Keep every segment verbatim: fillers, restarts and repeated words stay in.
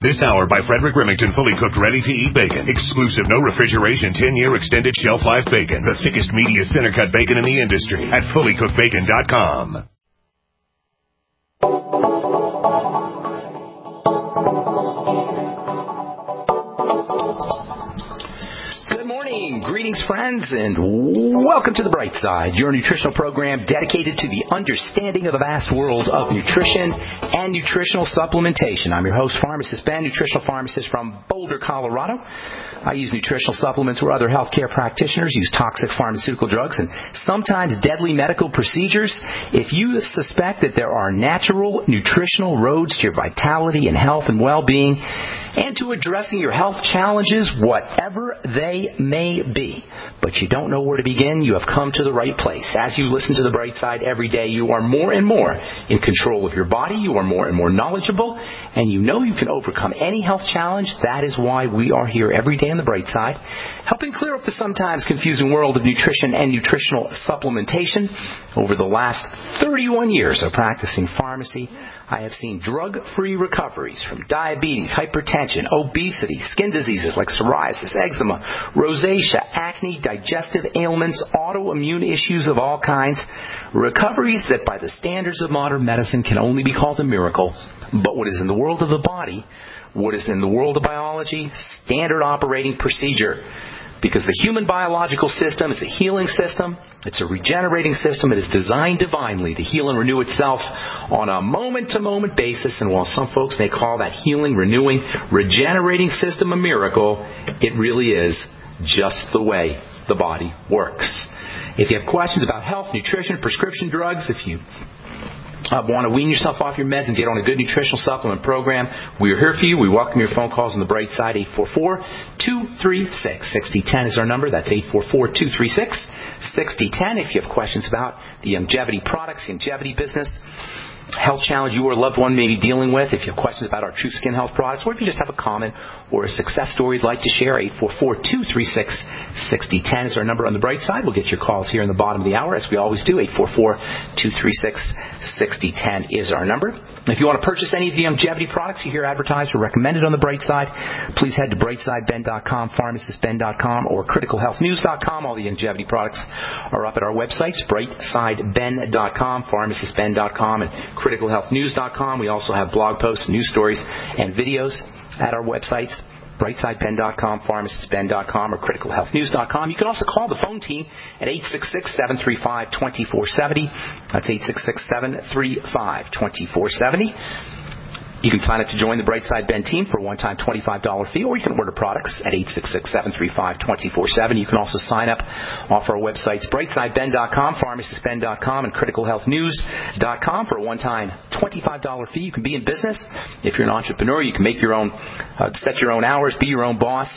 This hour by Frederick Remington, fully cooked, ready-to-eat bacon. Exclusive, no refrigeration, ten-year extended shelf life bacon. The thickest, meatiest center-cut bacon in the industry at fully cooked bacon dot com. Greetings, friends, and welcome to The Bright Side, your nutritional program dedicated to the understanding of the vast world of nutrition and nutritional supplementation. I'm your host, Pharmacist Ben, nutritional pharmacist from Boulder, Colorado. I use nutritional supplements where other healthcare practitioners use toxic pharmaceutical drugs and sometimes deadly medical procedures. If you suspect that there are natural nutritional roads to your vitality and health and well-being, and to addressing your health challenges, whatever they may be, but you don't know where to begin, you have come to the right place. As you listen to The Bright Side every day, you are more and more in control of your body, you are more and more knowledgeable, and you know you can overcome any health challenge. That is why we are here every day on The Bright Side, helping clear up the sometimes confusing world of nutrition and nutritional supplementation. Over the last thirty-one years of practicing pharmacy, I have seen drug-free recoveries from diabetes, hypertension, obesity, skin diseases like psoriasis, eczema, rosacea, acne, digestive ailments, autoimmune issues of all kinds. Recoveries that by the standards of modern medicine can only be called a miracle. But what is in the world of the body, what is in the world of biology, standard operating procedure. Because the human biological system is a healing system. It's a regenerating system. It is designed divinely to heal and renew itself on a moment-to-moment basis. And while some folks may call that healing, renewing, regenerating system a miracle, it really is just the way the body works. If you have questions about health, nutrition, prescription drugs, if you Uh, want to wean yourself off your meds and get on a good nutritional supplement program, we are here for you. We welcome your phone calls on The Bright Side. Eight four four, two three six, six zero one zero is our number. That's eight four four, two three six, six zero one zero. If you have questions about the longevity products, longevity business, health challenge you or a loved one may be dealing with, if you have questions about our Truth Skin Health products, or if you just have a comment or a success story you'd like to share, eight four four, two three six, six zero one zero is our number on The Bright Side. We'll get your calls here in the bottom of the hour, as we always do. eight four four, two three six, six zero one zero is our number. If you want to purchase any of the longevity products you hear advertised or recommended on The Bright Side, please head to bright side ben dot com, pharmacist ben dot com, or critical health news dot com. All the longevity products are up at our websites, bright side ben dot com, pharmacist ben dot com, and critical health news dot com. We also have blog posts, news stories, and videos at our websites, bright side ben dot com, pharmacist ben dot com, or critical health news dot com. You can also call the phone team at eight six six, seven three five, two four seven zero. That's eight six six, seven three five, two four seven zero. You can sign up to join the Brightside Ben team for a one-time twenty-five dollars fee, or you can order products at eight six six, seven three five, two four seven zero. You can also sign up off our websites, bright side ben dot com, pharmacist ben dot com, and critical health news dot com for a one-time twenty-five dollars fee. You can be in business. If you're an entrepreneur, you can make your own, uh, set your own hours, be your own boss.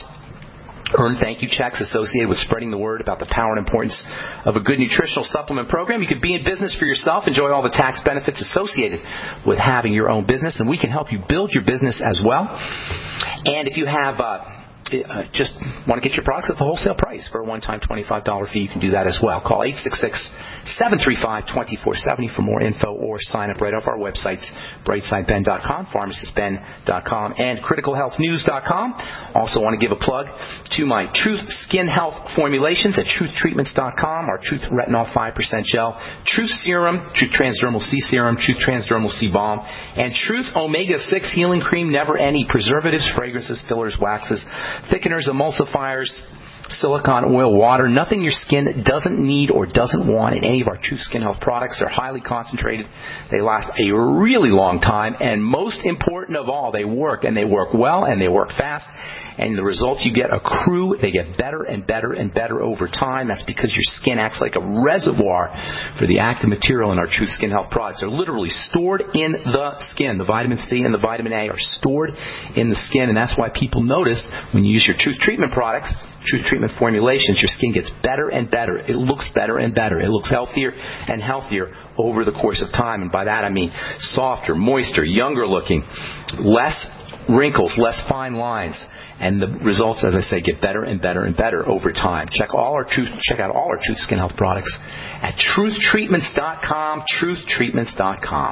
Earn thank you checks associated with spreading the word about the power and importance of a good nutritional supplement program. You could be in business for yourself, enjoy all the tax benefits associated with having your own business, and we can help you build your business as well. And if you have uh, uh, just want to get your products at the wholesale price for a one-time twenty-five dollars fee, you can do that as well. Call eight six six, seven three five, two four seven zero for more info, or sign up right off our websites, bright side ben dot com, pharmacist ben dot com, and critical health news dot com. Also want to give a plug to my Truth Skin Health formulations at truth treatments dot com, our Truth Retinol five percent Gel, Truth Serum, Truth Transdermal C Serum, Truth Transdermal C Balm, and Truth Omega six Healing Cream. Never any preservatives, fragrances, fillers, waxes, thickeners, emulsifiers, silicone oil, water, nothing your skin doesn't need or doesn't want in any of our True Skin Health products. They're highly concentrated. They last a really long time. And most important of all, they work, and they work well, and they work fast. And the results you get accrue. They get better and better and better over time. That's because your skin acts like a reservoir for the active material in our True Skin Health products. They're literally stored in the skin. The vitamin C and the vitamin A are stored in the skin, and that's why people notice when you use your Truth Treatment products, Truth Treatment formulations, your skin gets better and better. It looks better and better. It looks healthier and healthier over the course of time. And by that I mean softer, moister, younger looking, less wrinkles, less fine lines. And the results, as I say, get better and better and better over time. Check all our truth, check out all our Truth Skin Health products at truth treatments dot com, truth treatments dot com.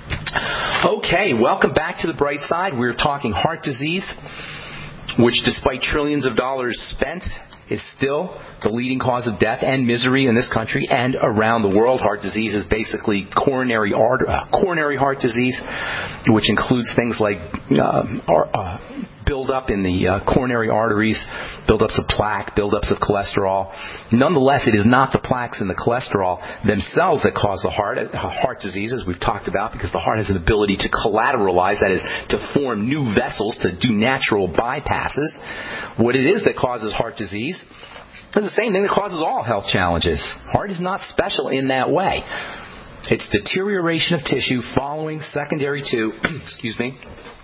Okay, welcome back to the bright side. We're talking heart disease, which despite trillions of dollars spent, is still the leading cause of death and misery in this country and around the world. Heart disease is basically coronary art, uh, coronary heart disease, which includes things like uh, uh, buildup in the uh, coronary arteries, buildups of plaque, buildups of cholesterol. Nonetheless, it is not the plaques and the cholesterol themselves that cause the heart uh, heart disease, as we've talked about, because the heart has an ability to collateralize, that is, to form new vessels, to do natural bypasses. What it is that causes heart disease is the same thing that causes all health challenges. Heart is not special in that way. It's deterioration of tissue following secondary to, excuse me,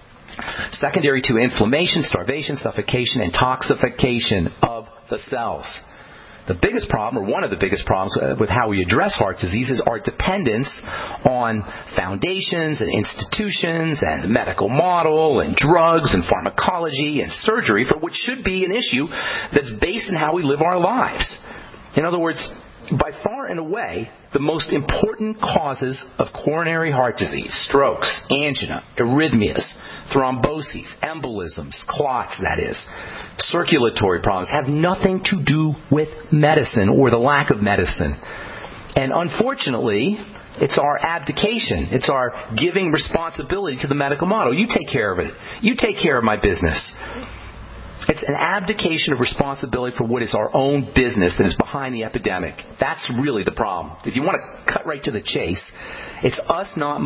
secondary to inflammation, starvation, suffocation, and toxification of the cells. The biggest problem, or one of the biggest problems with how we address heart disease, is our dependence on foundations and institutions and the medical model and drugs and pharmacology and surgery, for which should be an issue that's based on how we live our lives. In other words, by far and away, the most important causes of coronary heart disease, strokes, angina, arrhythmias, thromboses, embolisms, clots, that is, circulatory problems, have nothing to do with medicine or the lack of medicine. And unfortunately, it's our abdication. It's our giving responsibility to the medical model. You take care of it. You take care of my business. It's an abdication of responsibility for what is our own business that is behind the epidemic. That's really the problem. If you want to cut right to the chase, it's us not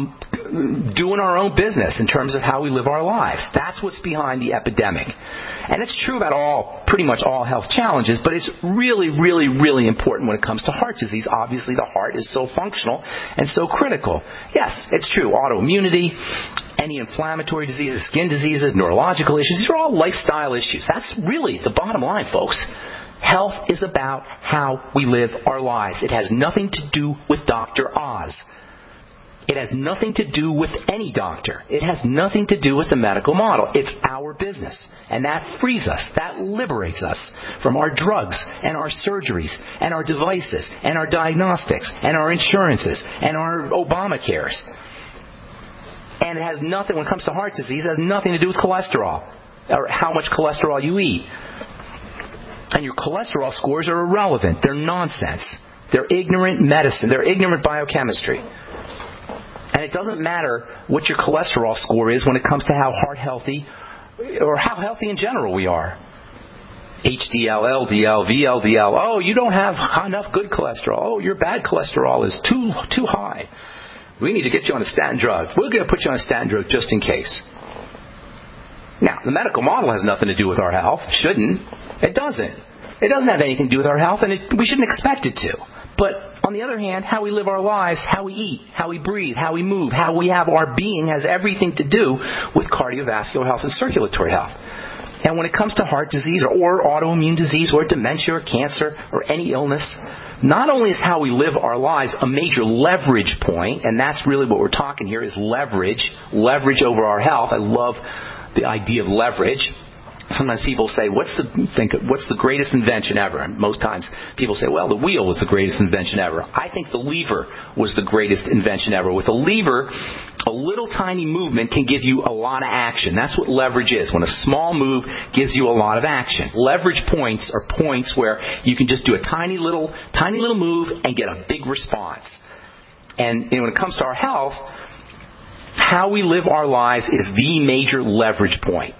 doing our own business in terms of how we live our lives. That's what's behind the epidemic. And it's true about all, pretty much all health challenges, but it's really, really, really important when it comes to heart disease. Obviously, the heart is so functional and so critical. Yes, it's true. Autoimmunity, any inflammatory diseases, skin diseases, neurological issues, these are all lifestyle issues. That's really the bottom line, folks. Health is about how we live our lives. It has nothing to do with Doctor Oz. It has nothing to do with any doctor. It has nothing to do with the medical model. It's our business. And that frees us. That liberates us from our drugs and our surgeries and our devices and our diagnostics and our insurances and our Obamacares. And it has nothing, when it comes to heart disease, it has nothing to do with cholesterol or how much cholesterol you eat. And your cholesterol scores are irrelevant. They're nonsense. They're ignorant medicine. They're ignorant biochemistry. And it doesn't matter what your cholesterol score is when it comes to how heart healthy or how healthy in general we are. H D L, L D L, V L D L. Oh, you don't have enough good cholesterol. Oh, your bad cholesterol is too too high. We need to get you on a statin drug. We're going to put you on a statin drug just in case. Now, the medical model has nothing to do with our health. Shouldn't. It doesn't. It doesn't have anything to do with our health, and it, we shouldn't expect it to. But on the other hand, how we live our lives, how we eat, how we breathe, how we move, how we have our being has everything to do with cardiovascular health and circulatory health. And when it comes to heart disease or, or autoimmune disease or dementia or cancer or any illness, not only is how we live our lives a major leverage point, and that's really what we're talking here is leverage, leverage over our health. I love the idea of leverage. Sometimes people say, what's the think what's the greatest invention ever? And most times people say, well, the wheel was the greatest invention ever. I think the lever was the greatest invention ever. With a lever, a little tiny movement can give you a lot of action. That's what leverage is. When a small move gives you a lot of action. Leverage points are points where you can just do a tiny little, tiny little move and get a big response. And you know, when it comes to our health, how we live our lives is the major leverage point.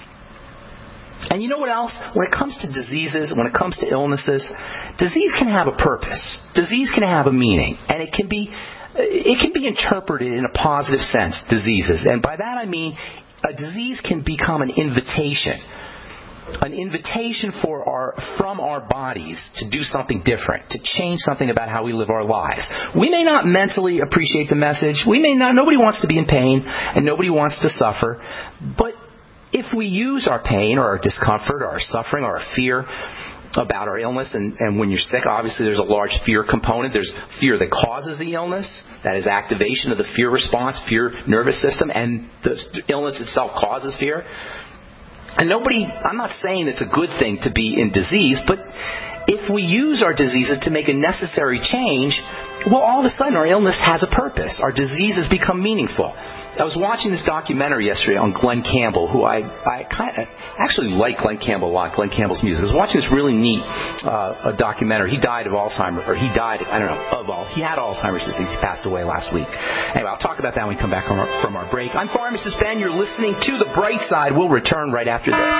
And you know what else? When it comes to diseases, when it comes to illnesses, disease can have a purpose. Disease can have a meaning. And it can be it can be interpreted in a positive sense, diseases. And by that I mean a disease can become an invitation. An invitation for our from our bodies to do something different, to change something about how we live our lives. We may not mentally appreciate the message. We may not. Nobody wants to be in pain, and nobody wants to suffer. But if we use our pain or our discomfort or our suffering or our fear about our illness, and, and when you're sick, obviously there's a large fear component. There's fear that causes the illness. That is activation of the fear response, fear nervous system, and the illness itself causes fear. And nobody, I'm not saying it's a good thing to be in disease, but if we use our diseases to make a necessary change, well, all of a sudden our illness has a purpose. Our disease has become meaningful. I was watching this documentary yesterday on Glenn Campbell, who I, I kind of actually like Glenn Campbell a lot, Glenn Campbell's music. I was watching this really neat uh, a documentary. He died of Alzheimer's, or he died, I don't know, of all. He had Alzheimer's disease. He passed away last week. Anyway, I'll talk about that when we come back from our, from our break. I'm Pharmacist Ben. You're listening to The Bright Side. We'll return right after this.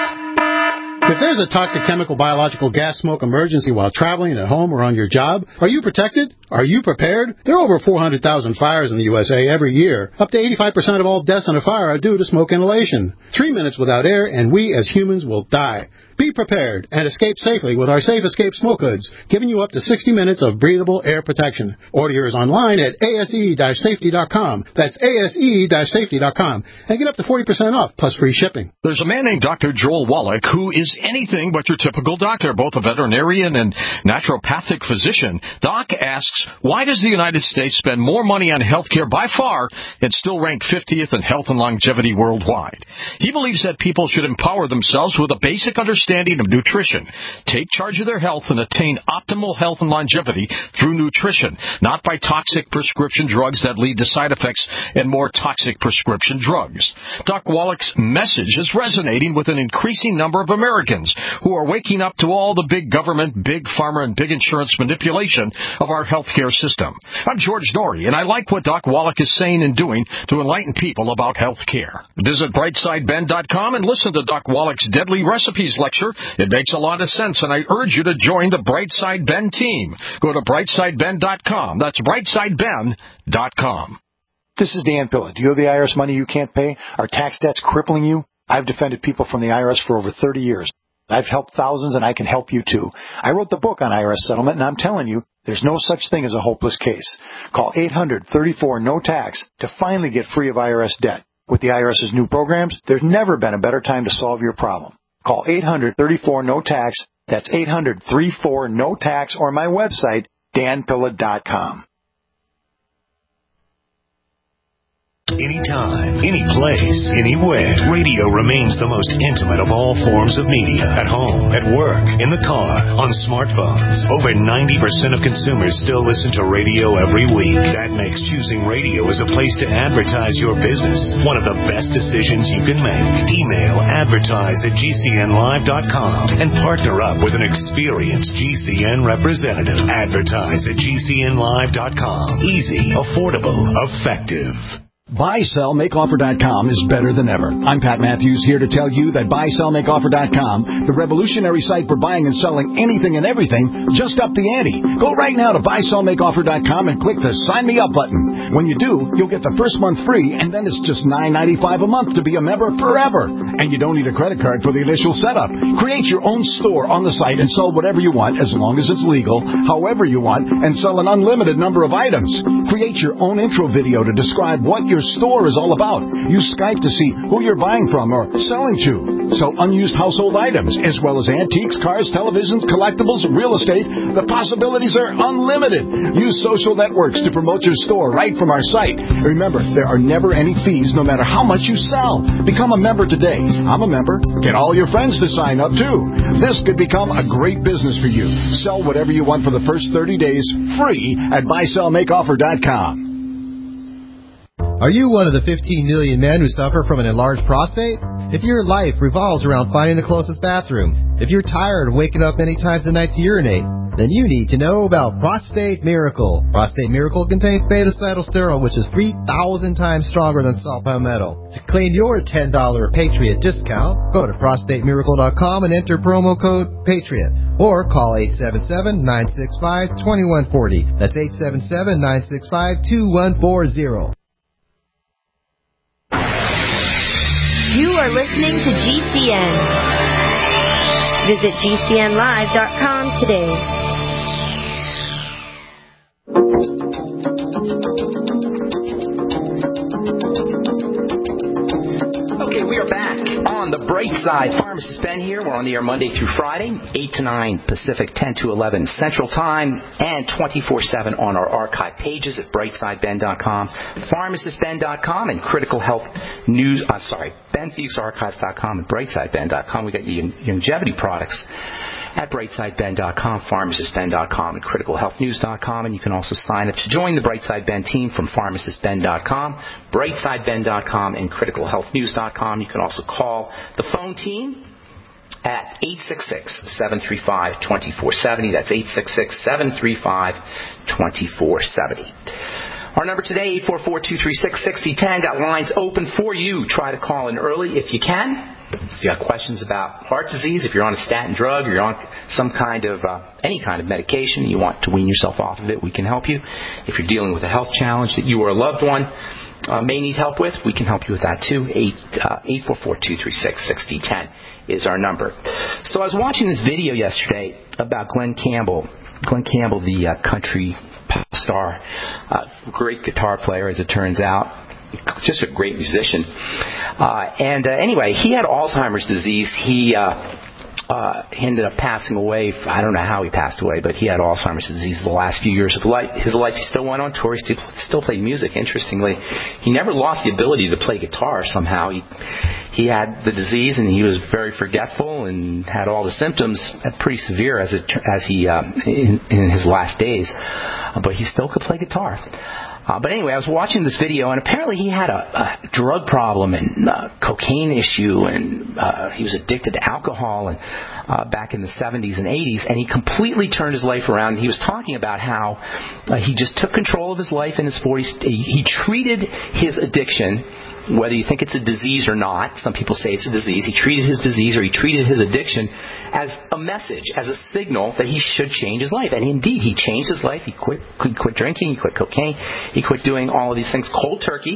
If there's a toxic chemical, biological, gas smoke emergency while traveling at home or on your job, are you protected? Are you prepared? There are over four hundred thousand fires in the U S A every year. Up to eighty-five percent of all deaths in a fire are due to smoke inhalation. Three minutes without air, and we as humans will die. Be prepared and escape safely with our Safe Escape Smoke Hoods, giving you up to sixty minutes of breathable air protection. Order yours online at A S E safety dot com. That's A S E safety dot com. And get up to forty percent off, plus free shipping. There's a man named Doctor Joel Wallach who is anything but your typical doctor, both a veterinarian and naturopathic physician. Doc asks, why does the United States spend more money on health care by far and still rank fiftieth in health and longevity worldwide? He believes that people should empower themselves with a basic understanding of nutrition, take charge of their health, and attain optimal health and longevity through nutrition, not by toxic prescription drugs that lead to side effects and more toxic prescription drugs. Doc Wallach's message is resonating with an increasing number of Americans who are waking up to all the big government, big pharma, and big insurance manipulation of our healthcare system. I'm George Norrie, and I like what Doc Wallach is saying and doing to enlighten people about health care. Visit brightside ben dot com and listen to Doc Wallach's Deadly Recipes lecture. It makes a lot of sense, and I urge you to join the Brightside Ben team. Go to brightside ben dot com. That's brightside ben dot com. This is Dan Pilla. Do you have the I R S money you can't pay? Are tax debts crippling you? I've defended people from the I R S for over thirty years. I've helped thousands, and I can help you, too. I wrote the book on I R S settlement, and I'm telling you, there's no such thing as a hopeless case. Call eight hundred thirty-four no tax to finally get free of I R S debt. With the IRS's new programs, there's never been a better time to solve your problem. Call eight hundred thirty-four no tax. That's eight hundred thirty-four no tax, or my website, dan pilla dot com. Anytime, any place, anywhere, radio remains the most intimate of all forms of media. At home, at work, in the car, on smartphones. Over ninety percent of consumers still listen to radio every week. That makes choosing radio as a place to advertise your business one of the best decisions you can make. Email advertise at G C N live dot com and partner up with an experienced G C N representative. Advertise at G C N live dot com. Easy, affordable, effective. buy sell make offer dot com is better than ever. I'm Pat Matthews, here to tell you that buy sell make offer dot com, the revolutionary site for buying and selling anything and everything, just upped the ante. Go right now to buy sell make offer dot com and click the Sign Me Up button. When you do, you'll get the first month free, and then it's just nine ninety-five a month to be a member forever. And you don't need a credit card for the initial setup. Create your own store on the site and sell whatever you want, as long as it's legal, however you want, and sell an unlimited number of items. Create your own intro video to describe what your store is all about. Use Skype to see who you're buying from or selling to. Sell unused household items, as well as antiques, cars, televisions, collectibles, real estate. The possibilities are unlimited. Use social networks to promote your store right from our site. Remember, there are never any fees no matter how much you sell. Become a member today. I'm a member. Get all your friends to sign up too. This could become a great business for you. Sell whatever you want for the first thirty days free at buy sell make offer dot com. Are you one of the fifteen million men who suffer from an enlarged prostate? If your life revolves around finding the closest bathroom, if you're tired of waking up many times a night to urinate, then you need to know about Prostate Miracle. Prostate Miracle contains beta-cytosterol, which is three thousand times stronger than salt palmetto. To claim your ten dollars Patriot discount, go to prostate miracle dot com and enter promo code PATRIOT. Or call eight seven seven, nine six five, two one four zero. That's eight seven seven, nine six five, two one four zero. You are listening to G C N. Visit G C N live dot com today. Okay, we are back on the bright side. Pharmacist Ben here. We're on the air Monday through Friday, eight to nine Pacific, ten to eleven Central Time, and twenty-four seven on our archive pages at brightside ben dot com, pharmacist ben dot com, and Critical Health News. I'm sorry, ben fuchs archives dot com and brightside ben dot com. We got the longevity products. at brightside ben dot com, pharmacist ben dot com, and critical health news dot com. And you can also sign up to join the Brightside Ben team from pharmacist ben dot com, brightside ben dot com, and critical health news dot com. You can also call the phone team at eight six six, seven three five, two four seven zero. That's eight six six, seven three five, two four seven zero. Our number today, eight four four, two three six, six zero one zero. Got lines open for you. Try to call in early if you can. If you have questions about heart disease, if you're on a statin drug, or you're on some kind of, uh, any kind of medication, you want to wean yourself off of it, we can help you. If you're dealing with a health challenge that you or a loved one uh, may need help with, we can help you with that too. eight four four, two three six, six zero one zero is our number. So I was watching this video yesterday about Glenn Campbell. Glenn Campbell, the uh, country pop star, uh, great guitar player, as it turns out. Just a great musician. Uh, and uh, anyway, he had Alzheimer's disease. He uh, uh, he ended up passing away. I don't know how he passed away, but he had Alzheimer's disease the last few years of life. His life, he still went on tour. He still, still played music, interestingly. He never lost the ability to play guitar somehow. He, he had the disease, and he was very forgetful and had all the symptoms pretty severe as, it, as he uh, in, in his last days. Uh, but he still could play guitar. Uh, but anyway, I was watching this video, and apparently he had a, a drug problem and uh, cocaine issue, and uh, he was addicted to alcohol and uh, back in the seventies and eighties, and he completely turned his life around. He was talking about how uh, he just took control of his life in his forties. He, he treated his addiction, whether you think it's a disease or not. Some people say it's a disease. He treated his disease, or he treated his addiction as a message, as a signal that he should change his life. And indeed, he changed his life. He quit, he quit drinking. He quit cocaine. He quit doing all of these things cold turkey.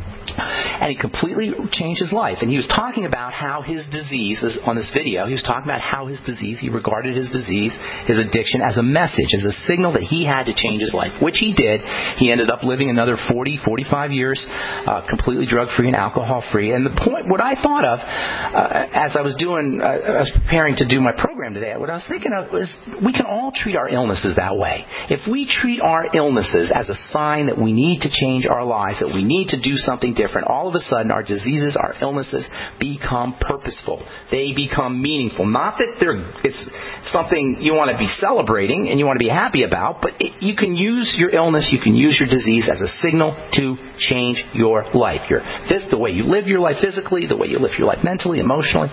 And he completely changed his life. And he was talking about how his disease, on this video, he was talking about how his disease, he regarded his disease, his addiction, as a message, as a signal that he had to change his life, which he did. He ended up living another forty, forty-five years, uh, completely drug-free and alcohol-free. And the point, what I thought of, uh, as I was doing, uh, I was preparing to do my program today, what I was thinking of was we can all treat our illnesses that way. If we treat our illnesses as a sign that we need to change our lives, that we need to do something different, all of a sudden our diseases, our illnesses become purposeful. They become meaningful. Not that they're it's something you want to be celebrating and you want to be happy about, but it, you can use your illness, you can use your disease as a signal to change your life. Your this the way you live your life physically, the way you live your life mentally, emotionally.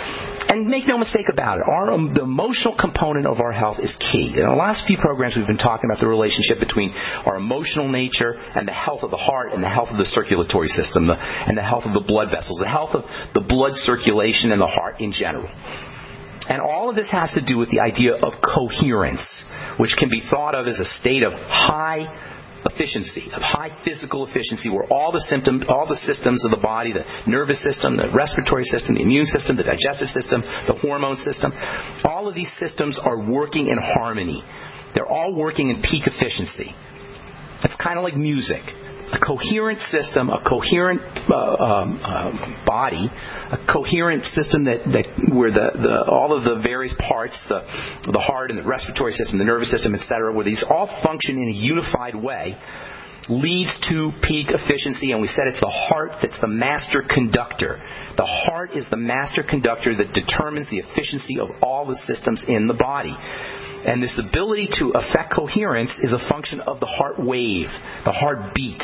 And make no mistake about it, our, um, the emotional component of our health is key. In the last few programs, we've been talking about the relationship between our emotional nature and the health of the heart and the health of the circulatory system, the, and the health of the blood vessels, the health of the blood circulation in the heart in general. And all of this has to do with the idea of coherence, which can be thought of as a state of high efficiency, of high physical efficiency, where all the symptoms, all the systems of the body, the nervous system, the respiratory system, the immune system, the digestive system, the hormone system, all of these systems are working in harmony. They're all working in peak efficiency. It's kind of like music. A coherent system, a coherent uh, um, uh, body, a coherent system that, that where the, the all of the various parts, the the heart and the respiratory system, the nervous system, et cetera, where these all function in a unified way, leads to peak efficiency. And we said it's the heart that's the master conductor. The heart is the master conductor that determines the efficiency of all the systems in the body. And this ability to affect coherence is a function of the heart wave, the heartbeat.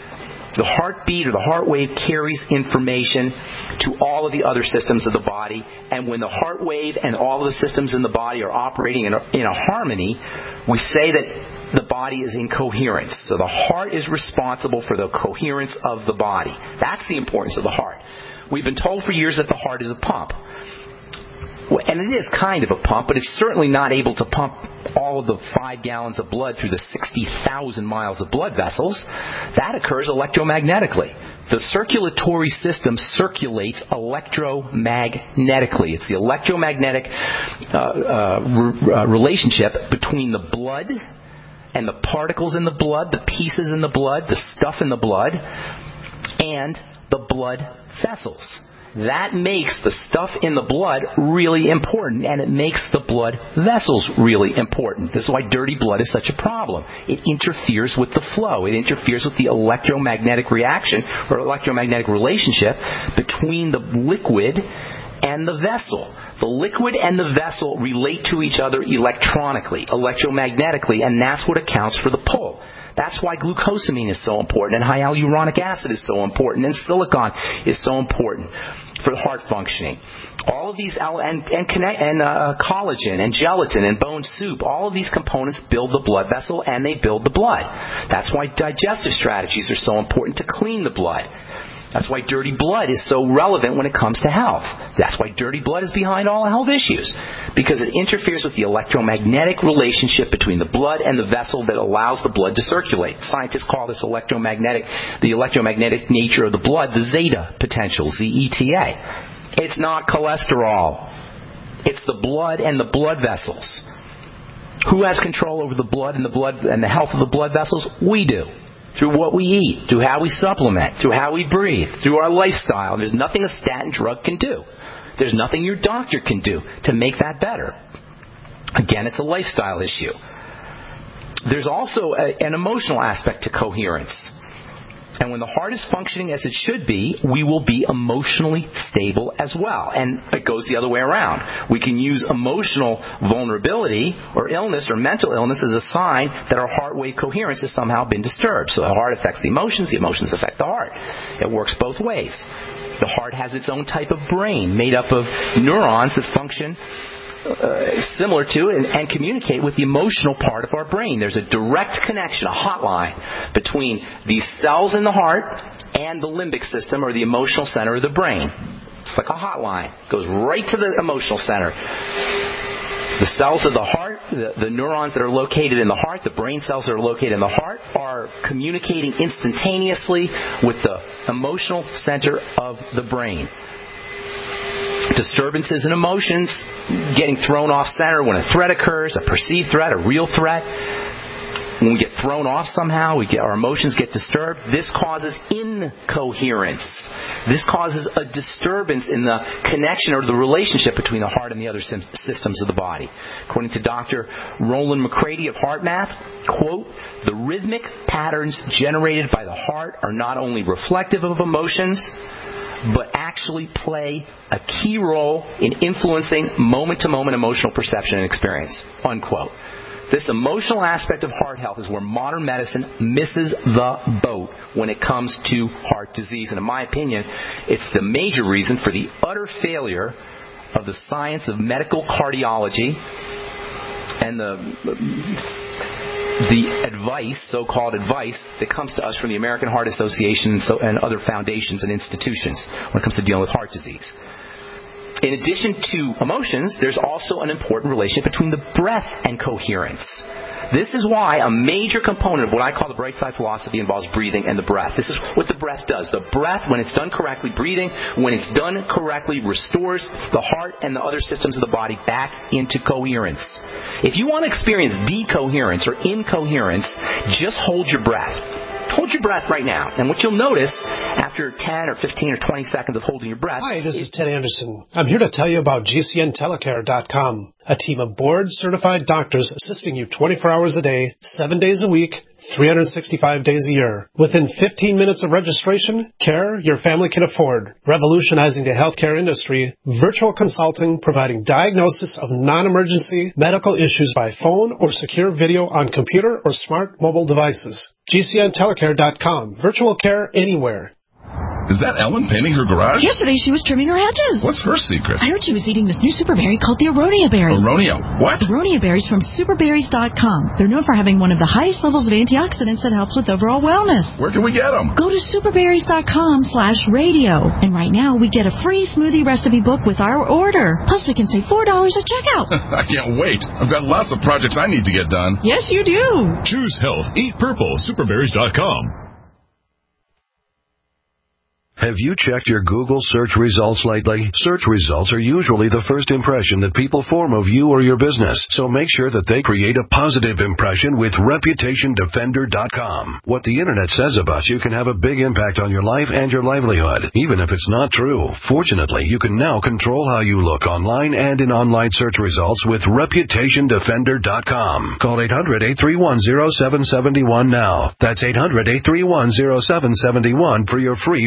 The heartbeat or the heart wave carries information to all of the other systems of the body. And when the heart wave and all of the systems in the body are operating in a, in a harmony, we say that the body is in coherence. So the heart is responsible for the coherence of the body. That's the importance of the heart. We've been told for years that the heart is a pump. And it is kind of a pump, but it's certainly not able to pump all of the five gallons of blood through the sixty thousand miles of blood vessels. That occurs electromagnetically. The circulatory system circulates electromagnetically. It's the electromagnetic uh, uh, re- relationship between the blood and the particles in the blood, the pieces in the blood, the stuff in the blood, and the blood vessels. That makes the stuff in the blood really important, and it makes the blood vessels really important. This is why dirty blood is such a problem. It interferes with the flow. It interferes with the electromagnetic reaction or electromagnetic relationship between the liquid and the vessel. The liquid and the vessel relate to each other electronically, electromagnetically, and that's what accounts for the pull. That's why glucosamine is so important, and high hyaluronic acid is so important, and silicon is so important for heart functioning. All of these, and, and, connect, and uh, collagen and gelatin and bone soup, all of these components build the blood vessel and they build the blood. That's why digestive strategies are so important to clean the blood. That's why dirty blood is so relevant when it comes to health. That's why dirty blood is behind all health issues, because it interferes with the electromagnetic relationship between the blood and the vessel that allows the blood to circulate. Scientists call this electromagnetic, the electromagnetic nature of the blood, the zeta potential, Z E T A. It's not cholesterol. It's the blood and the blood vessels. Who has control over the blood and the blood and the health of the blood vessels? We do. Through what we eat, through how we supplement, through how we breathe, through our lifestyle. There's nothing a statin drug can do. There's nothing your doctor can do to make that better. Again, it's a lifestyle issue. There's also a, an emotional aspect to coherence. And when the heart is functioning as it should be, we will be emotionally stable as well. And it goes the other way around. We can use emotional vulnerability or illness or mental illness as a sign that our heart wave coherence has somehow been disturbed. So the heart affects the emotions, the emotions affect the heart. It works both ways. The heart has its own type of brain made up of neurons that function Uh, similar to and, and communicate with the emotional part of our brain. There's a direct connection, a hotline, between these cells in the heart and the limbic system, or the emotional center of the brain. It's like a hotline. It goes right to the emotional center. The cells of the heart, the, the neurons that are located in the heart, the brain cells that are located in the heart, are communicating instantaneously with the emotional center of the brain. Disturbances and emotions getting thrown off center when a threat occurs, a perceived threat, a real threat. When we get thrown off somehow, we get, our emotions get disturbed. This causes incoherence. This causes a disturbance in the connection or the relationship between the heart and the other systems of the body. According to Doctor Roland McCready of HeartMath, quote, "The rhythmic patterns generated by the heart are not only reflective of emotions, but actually play a key role in influencing moment-to-moment emotional perception and experience." Unquote. This emotional aspect of heart health is where modern medicine misses the boat when it comes to heart disease. And in my opinion, it's the major reason for the utter failure of the science of medical cardiology and the the advice, so-called advice, that comes to us from the American Heart Association and, so, and other foundations and institutions when it comes to dealing with heart disease. In addition to emotions, there's also an important relationship between the breath and coherence. This is why a major component of what I call the bright side philosophy involves breathing and the breath. This is what the breath does. The breath, when it's done correctly, breathing, when it's done correctly, restores the heart and the other systems of the body back into coherence. If you want to experience decoherence or incoherence, just hold your breath. Hold your breath right now. And what you'll notice after ten or fifteen or twenty seconds of holding your breath... Hi, this is Ted Anderson. I'm here to tell you about G C N telecare dot com, a team of board-certified doctors assisting you twenty-four hours a day, seven days a week, three hundred sixty-five days a year. Within fifteen minutes of registration, care your family can afford. Revolutionizing the healthcare industry, virtual consulting providing diagnosis of non-emergency medical issues by phone or secure video on computer or smart mobile devices. G C N telecare dot com. Virtual care anywhere. Is that Ellen painting her garage? Yesterday she was trimming her hedges. What's her secret? I heard she was eating this new super berry called the Aronia berry. Aronia? What? Aronia berries from super berries dot com. They're known for having one of the highest levels of antioxidants that helps with overall wellness. Where can we get them? Go to super berries dot com slash radio. And right now we get a free smoothie recipe book with our order. Plus we can save four dollars at checkout. I can't wait. I've got lots of projects I need to get done. Yes, you do. Choose health. Eat purple. super berries dot com. Have you checked your Google search results lately? Search results are usually the first impression that people form of you or your business, so make sure that they create a positive impression with reputation defender dot com. What the Internet says about you can have a big impact on your life and your livelihood, even if it's not true. Fortunately, you can now control how you look online and in online search results with reputation defender dot com. Call eight hundred, eight three one, zero seven seven one now. That's eight hundred, eight three one, zero seven seven one for your free Reputation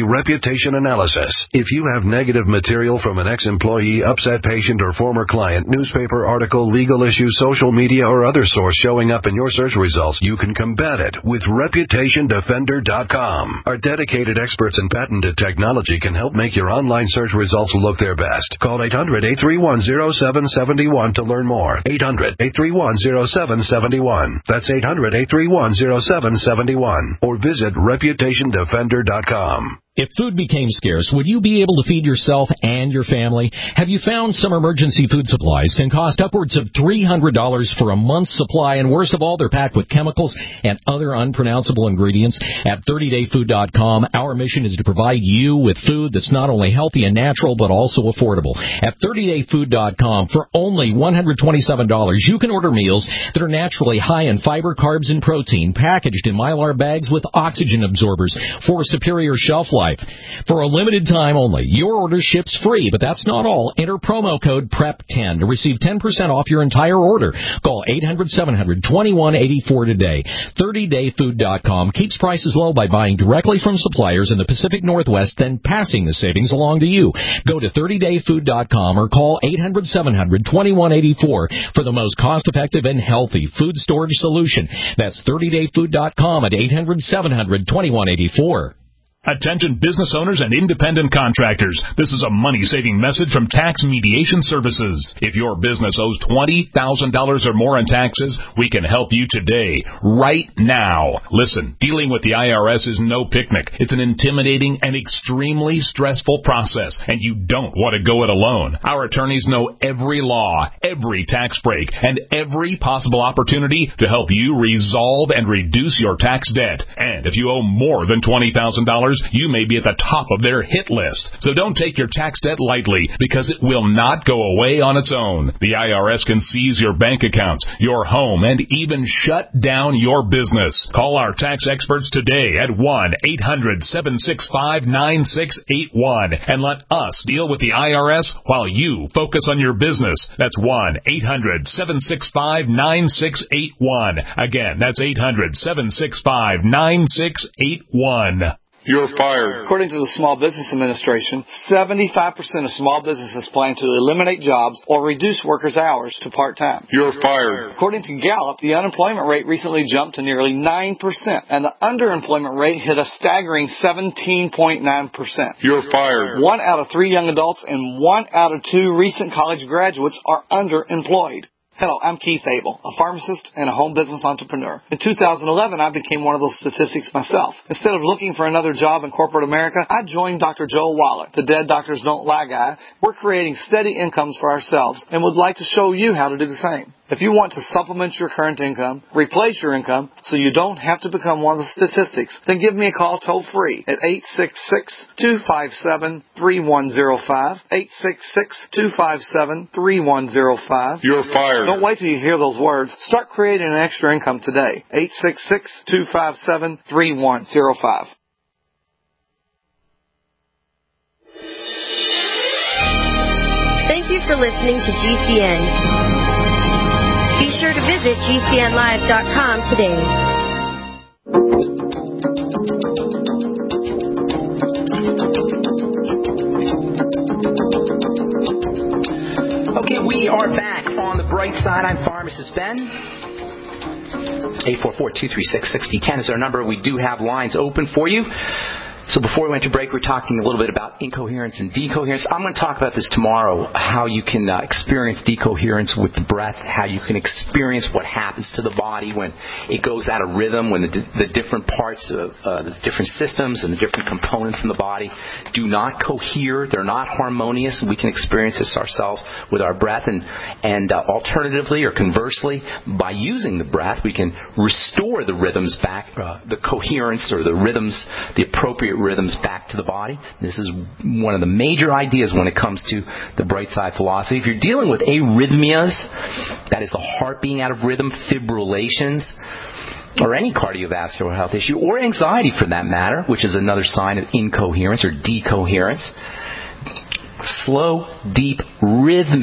regurgitation analysis. If you have negative material from an ex-employee, upset patient, or former client, newspaper article, legal issue, social media, or other source showing up in your search results, you can combat it with reputation defender dot com. Our dedicated experts and patented technology can help make your online search results look their best. Call eight hundred, eight three one, zero seven seven one to learn more. eight hundred, eight three one, zero seven seven one. That's eight hundred, eight three one, zero seven seven one. Or visit reputation defender dot com. If food became scarce, would you be able to feed yourself and your family? Have you found some emergency food supplies can cost upwards of three hundred dollars for a month's supply, and worst of all, they're packed with chemicals and other unpronounceable ingredients? At thirty day food dot com, our mission is to provide you with food that's not only healthy and natural, but also affordable. At thirty day food dot com, for only one hundred twenty-seven dollars, you can order meals that are naturally high in fiber, carbs, and protein, packaged in Mylar bags with oxygen absorbers for superior shelf life. For a limited time only, your order ships free, but that's not all. Enter promo code P R E P ten to receive ten percent off your entire order. Call eight hundred, seven hundred, twenty-one eighty-four today. thirty day food dot com keeps prices low by buying directly from suppliers in the Pacific Northwest, then passing the savings along to you. Go to thirty day food dot com or call eight hundred, seven hundred, twenty-one eighty-four for the most cost-effective and healthy food storage solution. That's thirty day food dot com at eight hundred, seven hundred, twenty-one eighty-four. Attention business owners and independent contractors. This is a money-saving message from Tax Mediation Services. If your business owes twenty thousand dollars or more in taxes, we can help you today, right now. Listen, dealing with the I R S is no picnic. It's an intimidating and extremely stressful process, and you don't want to go it alone. Our attorneys know every law, every tax break, and every possible opportunity to help you resolve and reduce your tax debt. And if you owe more than twenty thousand dollars, you may be at the top of their hit list. So don't take your tax debt lightly, because it will not go away on its own. The I R S can seize your bank accounts, your home, and even shut down your business. Call our tax experts today at one eight hundred, seven six five, nine six eight one and let us deal with the I R S while you focus on your business. That's one eight hundred, seven six five, nine six eight one. Again, that's eight hundred, seven six five, nine six eight one. You're fired. According to the Small Business Administration, seventy-five percent of small businesses plan to eliminate jobs or reduce workers' hours to part-time. You're fired. According to Gallup, the unemployment rate recently jumped to nearly nine percent, and the underemployment rate hit a staggering seventeen point nine percent. You're fired. One out of three young adults and one out of two recent college graduates are underemployed. Hello, I'm Keith Abel, a pharmacist and a home business entrepreneur. In two thousand eleven, I became one of those statistics myself. Instead of looking for another job in corporate America, I joined Doctor Joel Wallach, the Dead Doctors Don't Lie guy. We're creating steady incomes for ourselves and would like to show you how to do the same. If you want to supplement your current income, replace your income, so you don't have to become one of the statistics, then give me a call toll-free at eight six six, two five seven, three one zero five, eight six six, two five seven, three one zero five. You're fired. Don't wait till you hear those words. Start creating an extra income today. eight six six, two five seven, three one zero five. Thank you for listening to G C N. Be sure to visit G C N live dot com today. Okay, we are back on the bright side. I'm Pharmacist Ben. eight four four, two three six, six zero one zero is our number. We do have lines open for you. So before we went to break, we were talking a little bit about incoherence and decoherence. I'm going to talk about this tomorrow, how you can uh, experience decoherence with the breath, how you can experience what happens to the body when it goes out of rhythm, when the, the different parts of uh, the different systems and the different components in the body do not cohere. They're not harmonious. We can experience this ourselves with our breath. And, and uh, alternatively or conversely, by using the breath, we can restore the rhythms back, uh, the coherence or the rhythms, the appropriate rhythms back to the body. This is one of the major ideas when it comes to the bright side philosophy. If you're dealing with arrhythmias, that is the heart being out of rhythm, fibrillations, or any cardiovascular health issue, or anxiety for that matter, which is another sign of incoherence or decoherence, slow, deep, rhythmic,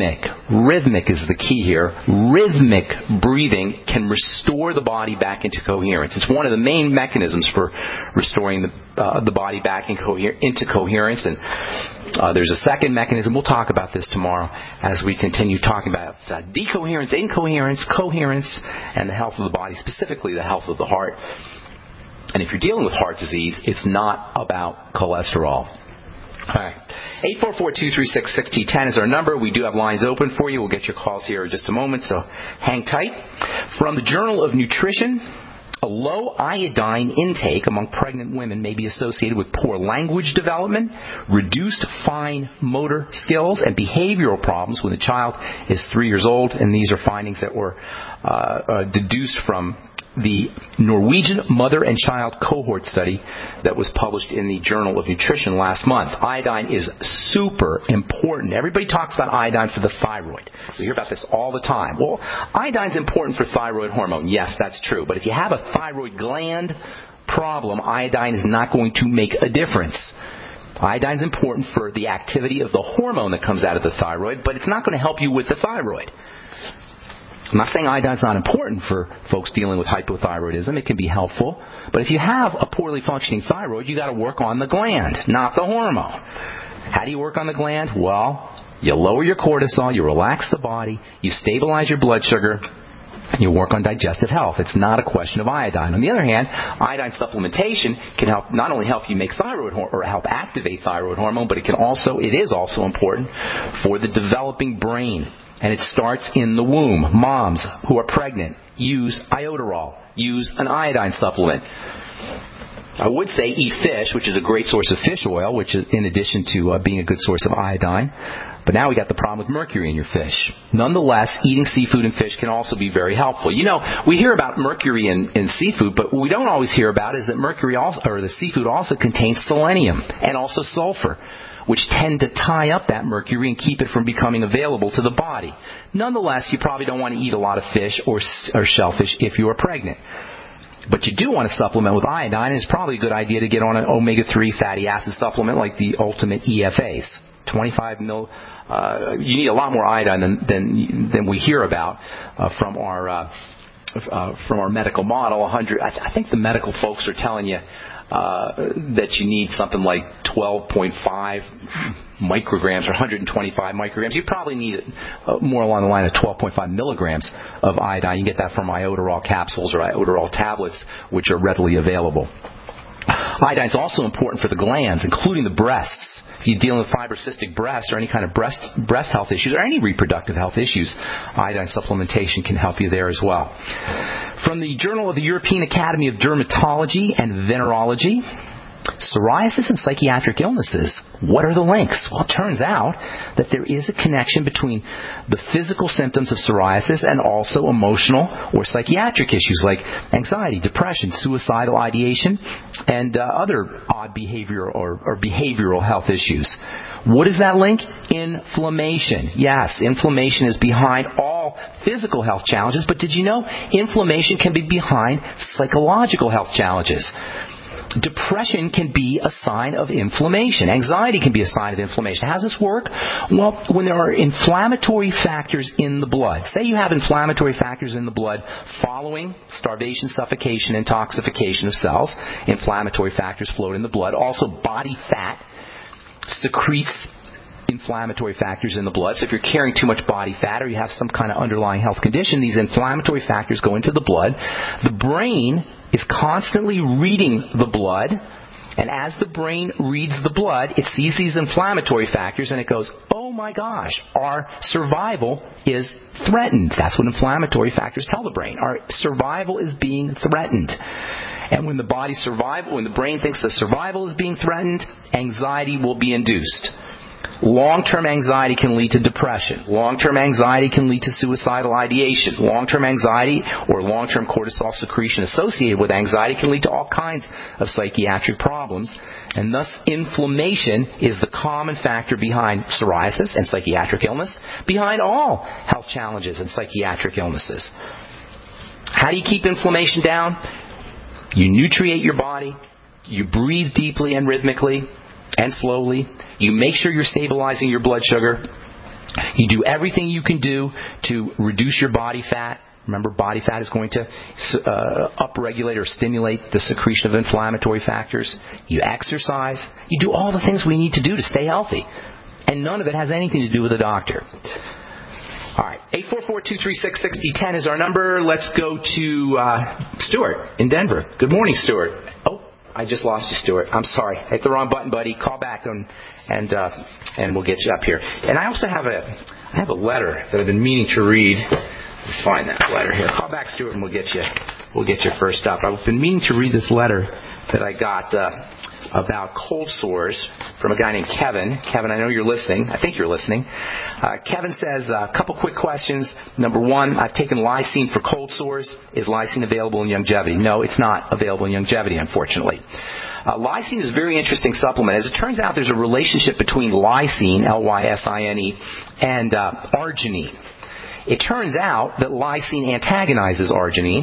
Rhythmic is the key here. Rhythmic breathing can restore the body back into coherence. It's one of the main mechanisms for restoring the, uh, the body back in coher- into coherence. And uh, there's a second mechanism. We'll talk about this tomorrow as we continue talking about uh, decoherence, incoherence, coherence, and the health of the body, specifically the health of the heart. And if you're dealing with heart disease, it's not about cholesterol. All right. eight four four, two three six, six zero one zero is our number. We do have lines open for you. We'll get your calls here in just a moment, so hang tight. From the Journal of Nutrition, a low iodine intake among pregnant women may be associated with poor language development, reduced fine motor skills, and behavioral problems when the child is three years old. And these are findings that were uh, uh, deduced from the Norwegian Mother and Child Cohort Study that was published in the Journal of Nutrition last month. Iodine is super important. Everybody talks about iodine for the thyroid. We hear about this all the time. Well, iodine's important for thyroid hormone. Yes, that's true. But if you have a thyroid gland problem, iodine is not going to make a difference. Iodine is important for the activity of the hormone that comes out of the thyroid, but it's not going to help you with the thyroid. I'm not saying iodine's not important for folks dealing with hypothyroidism. It can be helpful. But if you have a poorly functioning thyroid, you've got to work on the gland, not the hormone. How do you work on the gland? Well, you lower your cortisol, you relax the body, you stabilize your blood sugar, and you work on digestive health. It's not a question of iodine. On the other hand, iodine supplementation can help not only help you make thyroid hor- or help activate thyroid hormone, but it can also it is also important for the developing brain. And it starts in the womb. Moms who are pregnant, use iodoral. Use an iodine supplement. I would say eat fish, which is a great source of fish oil, which is in addition to uh, being a good source of iodine. But now we got the problem with mercury in your fish. Nonetheless, eating seafood and fish can also be very helpful. You know, we hear about mercury in, in seafood, but what we don't always hear about is that mercury also, or the seafood also contains selenium and also sulfur, which tend to tie up that mercury and keep it from becoming available to the body. Nonetheless, you probably don't want to eat a lot of fish or, or shellfish if you are pregnant. But you do want to supplement with iodine, and it's probably a good idea to get on an omega three fatty acid supplement like the Ultimate E F As. twenty-five mil. Uh, you need a lot more iodine than than, than we hear about uh, from our uh, uh, from our medical model. one hundred. I, th- I think the medical folks are telling you uh, that you need something like twelve point five micrograms or one hundred twenty-five micrograms. You probably need uh, more along the line of twelve point five milligrams of iodine. You can get that from iodoral capsules or iodoral tablets, which are readily available. Iodine is also important for the glands, including the breasts. If you're dealing with fibrocystic breasts or any kind of breast breast health issues or any reproductive health issues, iodine supplementation can help you there as well. From the Journal of the European Academy of Dermatology and Venerology, psoriasis and psychiatric illnesses. What are the links? Well, it turns out that there is a connection between the physical symptoms of psoriasis and also emotional or psychiatric issues like anxiety, depression, suicidal ideation, and uh, other odd behavior or, or behavioral health issues. What is that link? Inflammation. Yes, inflammation is behind all physical health challenges, but did you know inflammation can be behind psychological health challenges? Depression can be a sign of inflammation. Anxiety can be a sign of inflammation. How does this work? Well, when there are inflammatory factors in the blood, say you have inflammatory factors in the blood following starvation, suffocation, intoxication of cells, inflammatory factors float in the blood. Also, body fat secretes inflammatory factors in the blood. So if you're carrying too much body fat or you have some kind of underlying health condition, these inflammatory factors go into the blood. The brain is constantly reading the blood, and as the brain reads the blood, it sees these inflammatory factors and it goes, oh my gosh, our survival is threatened. That's what inflammatory factors tell the brain. Our survival is being threatened. And when the body survival, when the brain thinks the survival is being threatened, anxiety will be induced. Long-term anxiety can lead to depression. Long-term anxiety can lead to suicidal ideation. Long-term anxiety or long-term cortisol secretion associated with anxiety can lead to all kinds of psychiatric problems. And thus, inflammation is the common factor behind psoriasis and psychiatric illness, behind all health challenges and psychiatric illnesses. How do you keep inflammation down? You nutriate your body. You breathe deeply and rhythmically and slowly. You make sure you're stabilizing your blood sugar. You do everything you can do to reduce your body fat. Remember, body fat is going to uh, upregulate or stimulate the secretion of inflammatory factors. You exercise. You do all the things we need to do to stay healthy. And none of it has anything to do with a doctor. All right, eight four four, two three six, six zero one zero is our number. Let's go to uh, Stuart in Denver. Good morning, Stuart. Oh, I just lost you, Stuart. I'm sorry. I hit the wrong button, buddy. Call back and and uh, and we'll get you up here. And I also have a I have a letter that I've been meaning to read. Let's find that letter here. Call back, Stuart, and we'll get you we'll get you first up. I've been meaning to read this letter that I got uh, about cold sores from a guy named Kevin. Kevin, I know you're listening. I think you're listening. Uh, Kevin says a couple quick questions. Number one, I've taken lysine for cold sores. Is lysine available in Youngevity? No, it's not available in Youngevity, unfortunately. Uh, lysine is a very interesting supplement. As it turns out, there's a relationship between lysine, L Y S I N E, and uh, arginine. It turns out that lysine antagonizes arginine,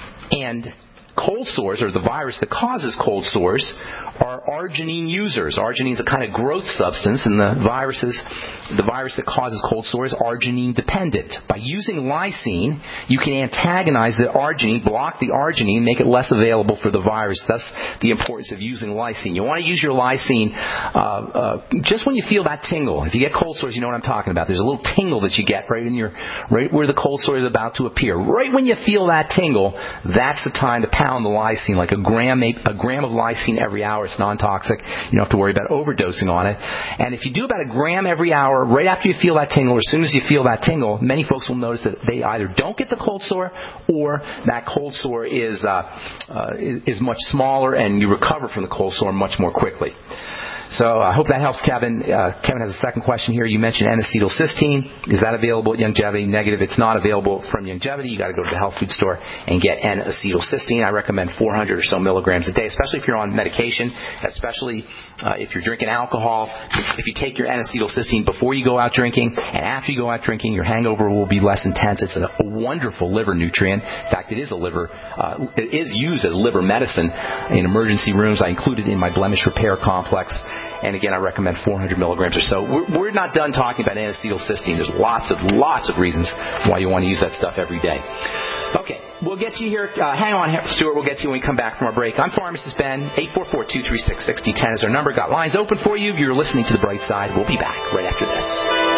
and cold sores, or the virus that causes cold sores, are arginine users. Arginine is a kind of growth substance, and the viruses, the virus that causes cold sores is arginine dependent. By using lysine, you can antagonize the arginine, block the arginine, make it less available for the virus. Thus, the importance of using lysine. You want to use your lysine uh, uh, just when you feel that tingle. If you get cold sores, you know what I'm talking about. There's a little tingle that you get right in your, right where the cold sore is about to appear. Right when you feel that tingle, that's the time to pound the lysine, like a gram, a gram of lysine every hour. It's non-toxic. You don't have to worry about overdosing on it. And if you do about a gram every hour, right after you feel that tingle, or as soon as you feel that tingle, many folks will notice that they either don't get the cold sore, or that cold sore is uh, uh, is much smaller, and you recover from the cold sore much more quickly. So I hope that helps, Kevin. Uh, Kevin has a second question here. You mentioned N-acetylcysteine. Is that available at Youngevity? Negative. It's not available from Youngevity. You got to go to the health food store and get N-acetylcysteine. I recommend four hundred or so milligrams a day, especially if you're on medication, especially uh, if you're drinking alcohol. If you take your N-acetylcysteine before you go out drinking and after you go out drinking, your hangover will be less intense. It's a wonderful liver nutrient. In fact, it is a liver. Uh, it is used as liver medicine in emergency rooms. I include it in my blemish repair complex. And again, I recommend four hundred milligrams or so. We're, we're not done talking about N-acetylcysteine. There's lots of lots of reasons why you want to use that stuff every day. Okay, we'll get you here. Uh, hang on, Stuart. We'll get to you when we come back from our break. I'm Pharmacist Ben. eight four four, two three six, six zero one zero is our number. Got lines open for you. You're listening to The Bright Side. We'll be back right after this.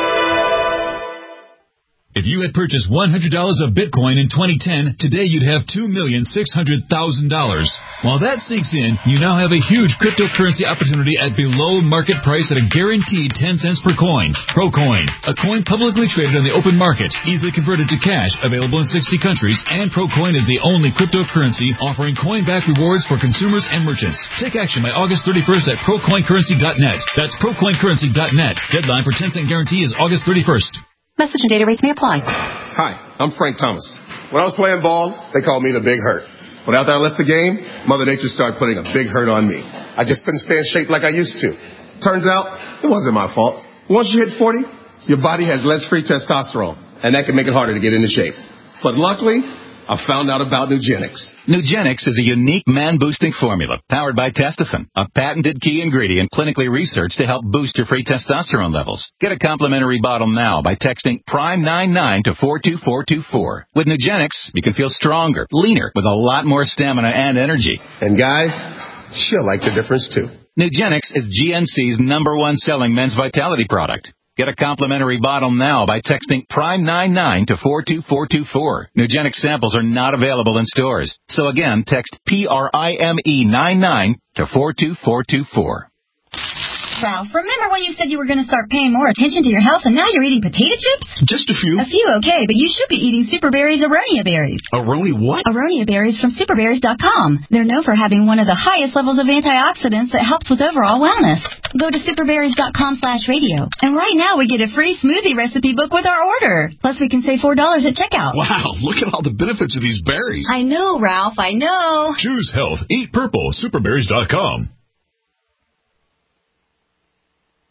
If you had purchased one hundred dollars of Bitcoin in twenty ten, today you'd have two million six hundred thousand dollars. While that sinks in, you now have a huge cryptocurrency opportunity at below market price at a guaranteed ten cents per coin. ProCoin, a coin publicly traded on the open market, easily converted to cash, available in sixty countries, and ProCoin is the only cryptocurrency offering coin-back rewards for consumers and merchants. Take action by August thirty-first at procoin currency dot net. That's procoin currency dot net. Deadline for ten cent guarantee is August thirty-first. Message and data rates may apply. Hi, I'm Frank Thomas. When I was playing ball, they called me the Big Hurt. But after I left the game, Mother Nature started putting a big hurt on me. I just couldn't stay in shape like I used to. Turns out, it wasn't my fault. Once you hit forty, your body has less free testosterone, and that can make it harder to get into shape. But luckily, I found out about Nugenix. Nugenix is a unique man-boosting formula powered by Testofen, a patented key ingredient clinically researched to help boost your free testosterone levels. Get a complimentary bottle now by texting prime nine nine to four two four two four. With Nugenix, you can feel stronger, leaner, with a lot more stamina and energy. And guys, she'll like the difference too. Nugenix is G N C's number one selling men's vitality product. Get a complimentary bottle now by texting prime nine nine to four two four two four. Nugenix samples are not available in stores. So again, text P R I M E nine nine to four two four two four. Ralph, remember when you said you were going to start paying more attention to your health and now you're eating potato chips? Just a few. A few, okay, but you should be eating Superberry's Aronia berries. Aronia what? Aronia berries from superberries dot com. They're known for having one of the highest levels of antioxidants that helps with overall wellness. Go to superberries dot com slash radio. And right now we get a free smoothie recipe book with our order. Plus we can save four dollars at checkout. Wow, look at all the benefits of these berries. I know, Ralph, I know. Choose health. Eat purple. superberries dot com.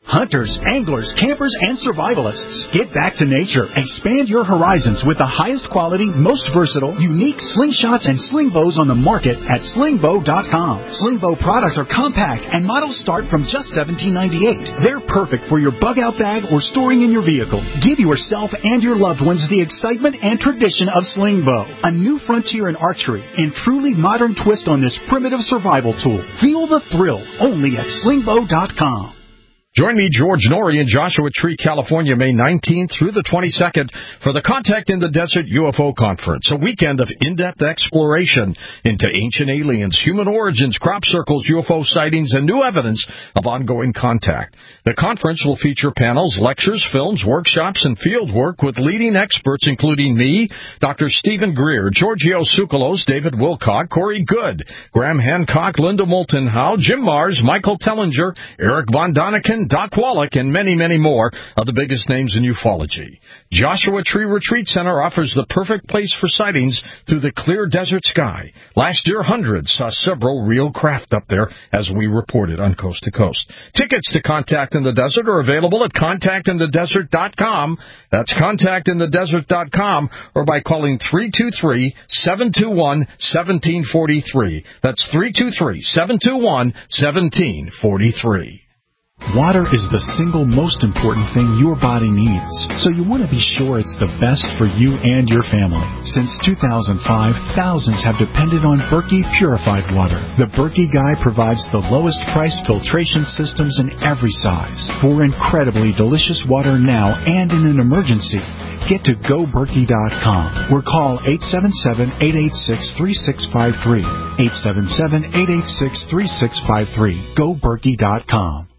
Hunters, anglers, campers, and survivalists. Get back to nature. Expand your horizons with the highest quality, most versatile, unique slingshots and sling bows on the market at sling bow dot com. Sling bow products are compact and models start from just seventeen ninety-eight. They're perfect for your bug-out bag or storing in your vehicle. Give yourself and your loved ones the excitement and tradition of sling bow. A new frontier in archery and truly modern twist on this primitive survival tool. Feel the thrill only at sling bow dot com. Join me, George Norrie, in Joshua Tree, California, May nineteenth through the twenty-second for the Contact in the Desert U F O Conference, a weekend of in-depth exploration into ancient aliens, human origins, crop circles, U F O sightings, and new evidence of ongoing contact. The conference will feature panels, lectures, films, workshops, and field work with leading experts, including me, Doctor Stephen Greer, Giorgio Tsoukalos, David Wilcock, Corey Good, Graham Hancock, Linda Moulton Howe, Jim Mars, Michael Tellinger, Eric Von Daniken, Doc Wallach, and many, many more of the biggest names in ufology. Joshua Tree Retreat Center offers the perfect place for sightings through the clear desert sky. Last year, hundreds saw several real craft up there, as we reported on Coast to Coast. Tickets to Contact in the Desert are available at contact in the desert dot com. That's contact in the desert dot com, or by calling three two three, seven two one, one seven four three. That's three two three, seven two one, one seven four three. Water is the single most important thing your body needs, so you want to be sure it's the best for you and your family. Since two thousand five, thousands have depended on Berkey purified water. The Berkey Guy provides the lowest priced filtration systems in every size for incredibly delicious water now and in an emergency. Get to go berkey dot com or call eight seven seven, eight eight six, three six five three. eight seven seven, eight eight six, three six five three. go berkey dot com.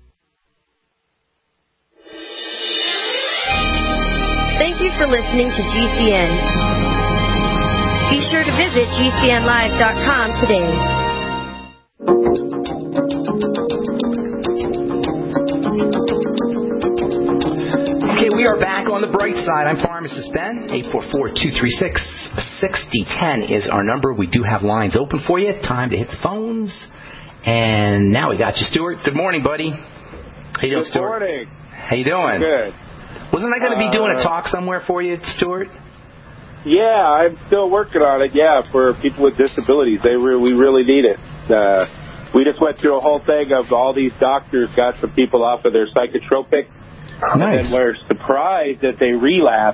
Thank you for listening to G C N. Be sure to visit G C N live dot com today. Okay, we are back on the bright side. I'm Pharmacist Ben. eight four four, two three six, six zero one zero is our number. We do have lines open for you. Time to hit the phones. And now we got you, Stuart. Good morning, buddy. How you doing, Stuart? Good morning. How you doing? Good. Wasn't I going to be doing a Uh, talk somewhere for you, Stuart? Yeah, I'm still working on it, yeah, for people with disabilities. They re- We really need it. Uh, we just went through a whole thing of all these doctors got some people off of their psychotropic. Nice. And we're surprised that they relapsed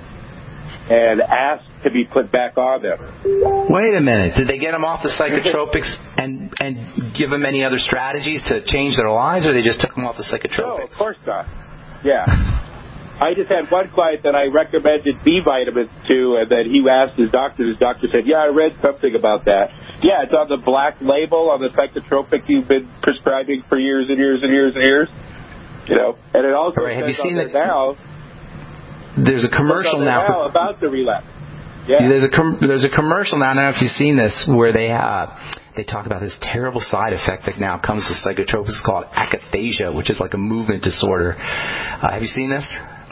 and asked to be put back on them. Wait a minute. Did they get them off the psychotropics and, and give them any other strategies to change their lives, or they just took them off the psychotropics? No, of course not. Yeah. I just had one client that I recommended B vitamins to, and then he asked his doctor. His doctor said, yeah, I read something about that. Yeah, it's on the black label on the psychotropic you've been prescribing for years and years and years and years. You know, and it also right, have says you seen on the, there now. There's a commercial now, now about the relapse. Yeah. There's a com- there's a commercial now. I don't know if you've seen this, where they uh, they talk about this terrible side effect that now comes with psychotropics called akathisia, which is like a movement disorder. Uh, have you seen this?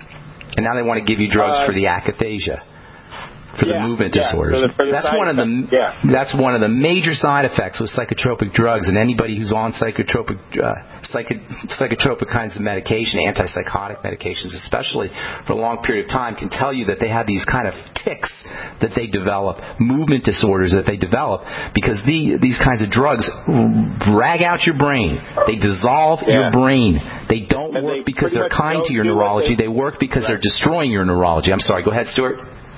And now they want to give you drugs uh, for the akathisia, for yeah, the movement yeah, disorders. for the, for the that's one of the yeah. that's one of the major side effects with psychotropic drugs. And anybody who's on psychotropic uh, psycho, psychotropic kinds of medication, antipsychotic medications, especially for a long period of time, can tell you that they have these kind of tics that they develop, movement disorders that they develop, because the, these kinds of drugs drag out your brain. They dissolve yeah. your brain. They don't and work they because they're kind to your neurology. They work because they're destroying your neurology. I'm sorry. Go ahead, Stuart.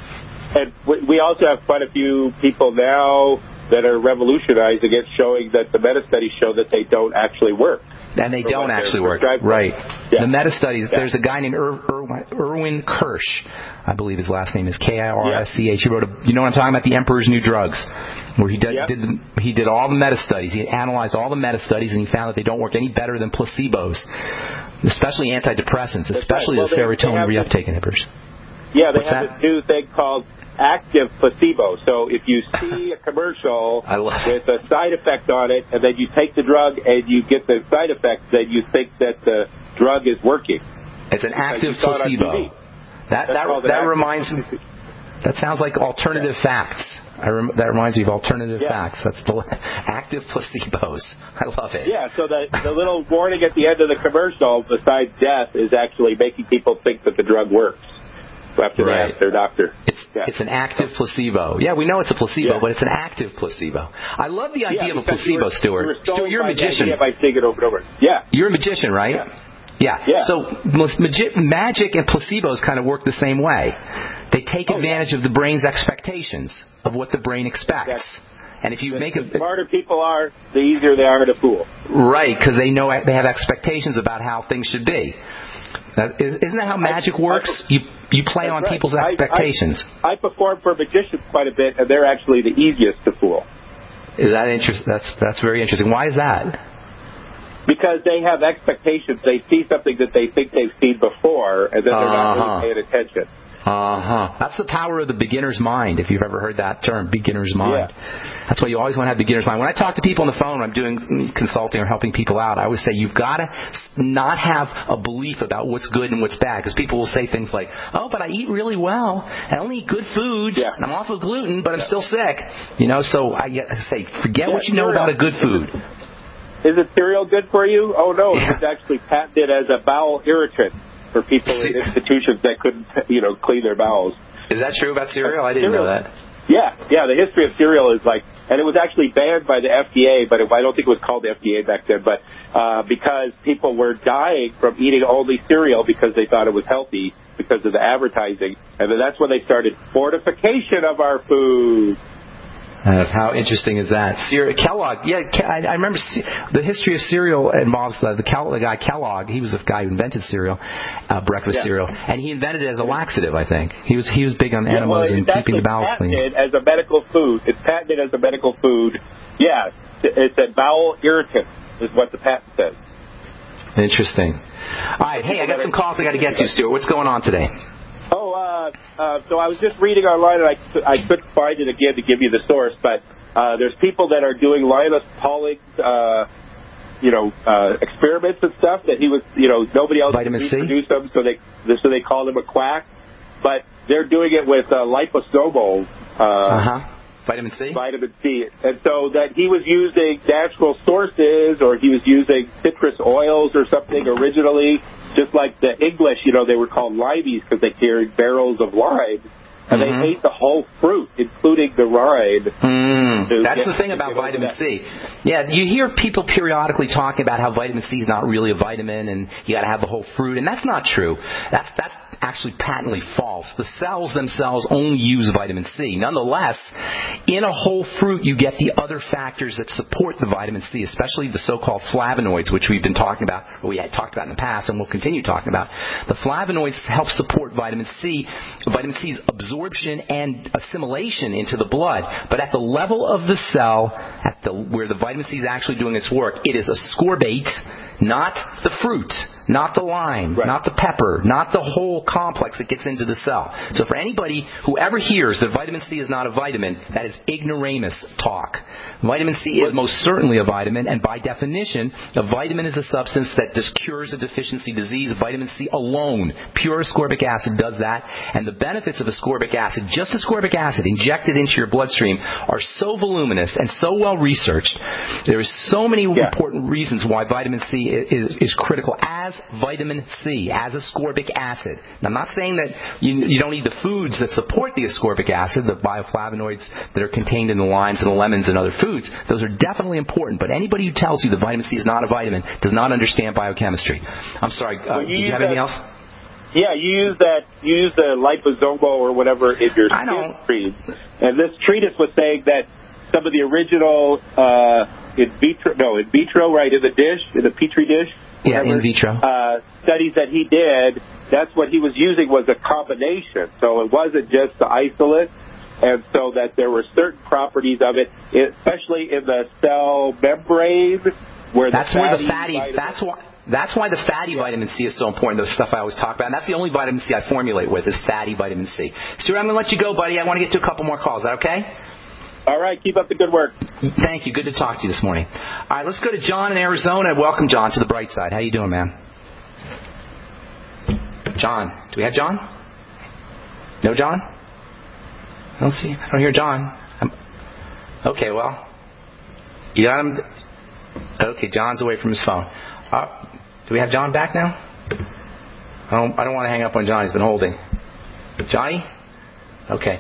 And we also have quite a few people now that are revolutionized against showing that the meta-studies show that they don't actually work. And they don't actually work. Right. Yeah. The meta-studies, yeah. There's a guy named Ir- Ir- Irwin Kirsch, I believe his last name is K I R S C H. He wrote a, you know what I'm talking about, The Emperor's New Drugs, where he did, yep. did he did all the meta-studies. He analyzed all the meta-studies, and he found that they don't work any better than placebos, especially antidepressants, especially well, the serotonin they reuptake inhibitors. Yeah, they What's have that? this new thing called active placebo. So if you see a commercial with a side effect on it, and then you take the drug and you get the side effect, then you think that the drug is working. It's an active placebo. That that that reminds me. That sounds like alternative yeah. facts. I rem- that reminds me of alternative Yeah. facts. That's the active placebos. I love it. Yeah, so the, the little warning at the end of the commercial, besides death, is actually making people think that the drug works after Right. they ask their doctor. It's Yeah. it's an active placebo. Yeah, we know it's a placebo, Yeah. but it's an active placebo. I love the idea Yeah, of a because you placebo, were- Stuart. you were sold Stuart, you're a by the magician. idea by seeing it over and over. Yeah. You're a magician, right? Yeah. Yeah. Yeah. So most magi- magic and placebos kind of work the same way. They take Oh, advantage yeah. of the brain's expectations of what the brain expects. Exactly. And if you The, make a the smarter people are, the easier they are to fool. right, because they know they have expectations about how things should be. Now, is, isn't that how magic works? You you play on right. people's I- expectations. I, I perform for magicians quite a bit, and they're actually the easiest to fool. Is that interesting? That's that's very interesting. Why is that? Because they have expectations. They see something that they think they've seen before, and then they're not Uh-huh. really paying attention. Uh-huh. That's the power of the beginner's mind, if you've ever heard that term, beginner's mind. Yeah. That's why you always want to have beginner's mind. When I talk to people on the phone when I'm doing consulting or helping people out, I always say you've got to not have a belief about what's good and what's bad, because people will say things like, oh, but I eat really well. I only eat good foods. Yeah. And I'm off of gluten, but I'm still sick. You know, so I say, forget Yeah, what you know cereal. about a good food. Is it cereal good for you? Oh, no. Yeah. It's actually patented as a bowel irritant for people in institutions that couldn't, you know, clean their bowels. Is that true about cereal? I didn't Cereal. know that. Yeah, yeah. The history of cereal is like, and it was actually banned by the F D A, but it, I don't think it was called the F D A back then. But uh, because people were dying from eating only cereal because they thought it was healthy because of the advertising, and then that's when they started fortification of our food. Uh, how interesting is that? Cereal, Kellogg, yeah, Ke- I, I remember ce- the history of cereal involves uh, the, Kel- the guy Kellogg. He was the guy who invented cereal, uh, breakfast Yeah. cereal, and he invented it as a laxative. I think he was he was big on Yeah, animals well, and it's keeping the actually bowels clean. patented as a medical food. It's patented as a medical food. Yeah, it's a bowel irritant is what the patent says. Interesting. All right, hey, I got some calls I got to get to, Stuart. What's going on today? Oh, uh, uh, so I was just reading online, and I, I couldn't find it again to give you the source, but uh, there's people that are doing Linus Pauling, uh, you know, uh, experiments and stuff that he was, you know, nobody else Vitamin C? reproduced them, so they so they called him a quack. But they're doing it with uh, liposomal uh, Uh-huh. Vitamin C? vitamin C, and so that he was using natural sources, or he was using citrus oils or something originally. Just like the English, you know, they were called limeys because they carried barrels of lime. And Mm-hmm. they ate the whole fruit, including the rind. Mm, to that's get- the thing to about get over vitamin that. C. Yeah, you hear people periodically talking about how vitamin C is not really a vitamin and you got to have the whole fruit, and that's not true. That's that's actually patently false. The cells themselves only use vitamin C. Nonetheless, in a whole fruit, you get the other factors that support the vitamin C, especially the so-called flavonoids, which we've been talking about, or we had talked about in the past, and we'll continue talking about. The flavonoids help support vitamin C, vitamin C's absorption and assimilation into the blood. But at the level of the cell, at the where the vitamin C is actually doing its work, it is ascorbate, not the fruit, not the lime, Right. not the pepper, not the whole complex that gets into the cell. So for anybody who ever hears that vitamin C is not a vitamin, that is ignoramus talk. Vitamin C is most certainly a vitamin, and by definition, a vitamin is a substance that just cures a deficiency disease. Vitamin C alone, pure ascorbic acid, does that. And the benefits of ascorbic acid, just ascorbic acid, injected into your bloodstream, are so voluminous and so well researched. There is so many Yeah. important reasons why vitamin C is, is critical as vitamin C, as ascorbic acid. Now, I'm not saying that you, you don't need the foods that support the ascorbic acid, the bioflavonoids that are contained in the limes and the lemons and other foods. Those are definitely important, but anybody who tells you that vitamin C is not a vitamin does not understand biochemistry. I'm sorry, uh, Well, did you you use have anything that- else? Yeah, you use that. You use the liposomal or whatever in your I skin don't. cream. And this treatise was saying that some of the original uh, in vitro, no, in vitro, right, in the dish, in the petri dish. Yeah, whatever, in vitro. Uh, studies that he did, that's what he was using was a combination. So it wasn't just the isolate. And so that there were certain properties of it, especially in the cell membrane, where That's the where fatty the fatty. vitamin- That's why. That's why the fatty vitamin C is so important. Those stuff I always talk about, and that's the only vitamin C I formulate with is fatty vitamin C. Stuart, I'm going to let you go, buddy. I want to get to a couple more calls. Is that okay? All right, keep up the good work. Thank you. Good to talk to you this morning. All right, let's go to John in Arizona. Welcome, John, to the bright side. How you doing, man? John, do we have John? No, John? I don't see. I don't hear John. I'm, Okay, well, you got him. Okay, John's away from his phone. Uh, do we have John back now? I don't. I don't want to hang up on John. He's been holding. Johnny? Okay.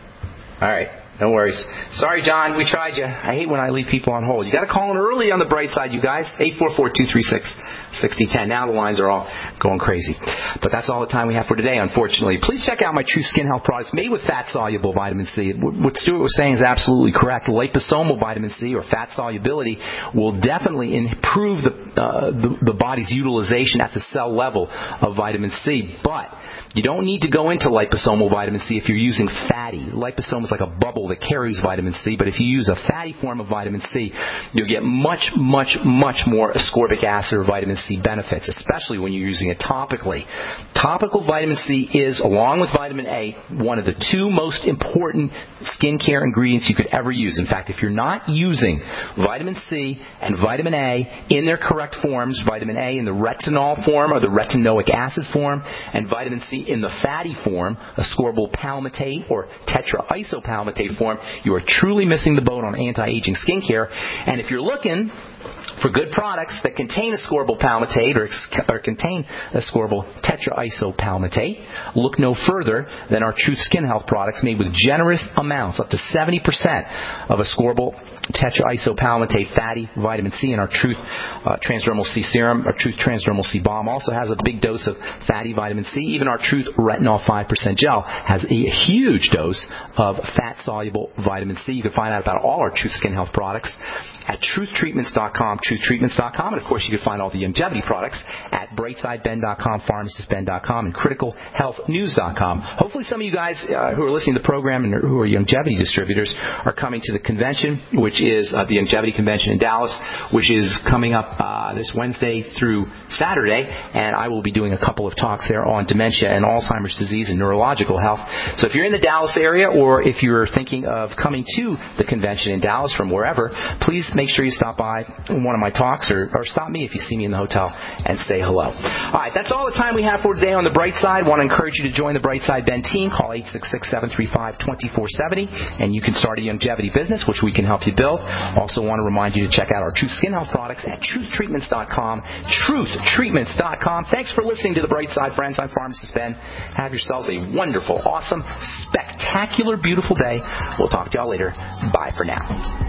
All right. No worries. Sorry, John. We tried you. I hate when I leave people on hold. You got to call in early on the bright side, you guys. eight four four, two three six, six zero one zero. Now the lines are all going crazy. But that's all the time we have for today, unfortunately. Please check out my True Skin Health products made with fat-soluble vitamin C. What Stuart was saying is absolutely correct. Liposomal vitamin C, or fat solubility, will definitely improve the, uh, the, the body's utilization at the cell level of vitamin C. But you don't need to go into liposomal vitamin C if you're using fatty. Liposome is like a bubble that carries vitamin C, but if you use a fatty form of vitamin C, you'll get much, much, much more ascorbic acid or vitamin C benefits, especially when you're using it topically. Topical vitamin C is, along with vitamin A, one of the two most important skincare ingredients you could ever use. In fact, if you're not using vitamin C and vitamin A in their correct forms, vitamin A in the retinol form or the retinoic acid form, and vitamin C in the fatty form, ascorbyl palmitate or tetraisopalmitate form, you are truly missing the boat on anti-aging skincare. And if you're looking for good products that contain ascorbyl palmitate or, or contain ascorbyl tetraisopalmitate, look no further than our Truth Skin Health products made with generous amounts, up to seventy percent of ascorbyl tetraisopalmitate fatty vitamin C in our Truth uh, Transdermal C Serum. Our Truth Transdermal C Balm also has a big dose of fatty vitamin C. Even our Truth Retinol five percent Gel has a huge dose of fat-soluble vitamin C. You can find out about all our Truth Skin Health products at truth treatments dot com, truth treatments dot com, and of course you can find all the longevity products at brightside ben dot com, pharmacist ben dot com, and critical health news dot com. Hopefully some of you guys uh, who are listening to the program and who are longevity distributors are coming to the convention, which is uh, the Longevity Convention in Dallas, which is coming up uh, this Wednesday through Saturday, and I will be doing a couple of talks there on dementia and Alzheimer's disease and neurological health. So if you're in the Dallas area, or if you're thinking of coming to the convention in Dallas from wherever, please make sure you stop by one of my talks, or, or stop me if you see me in the hotel and say hello. All right, that's all the time we have for today on The Bright Side. I want to encourage you to join the Bright Side Ben team. Call eight six six, seven three five, two four seven zero, and you can start a longevity business, which we can help you build. Also want to remind you to check out our Truth Skin Health products at truth treatments dot com, truth treatments dot com. Thanks for listening to The Bright Side, friends. I'm Pharmacist Ben. Have yourselves a wonderful, awesome, spectacular, beautiful day. We'll talk to y'all later. Bye for now.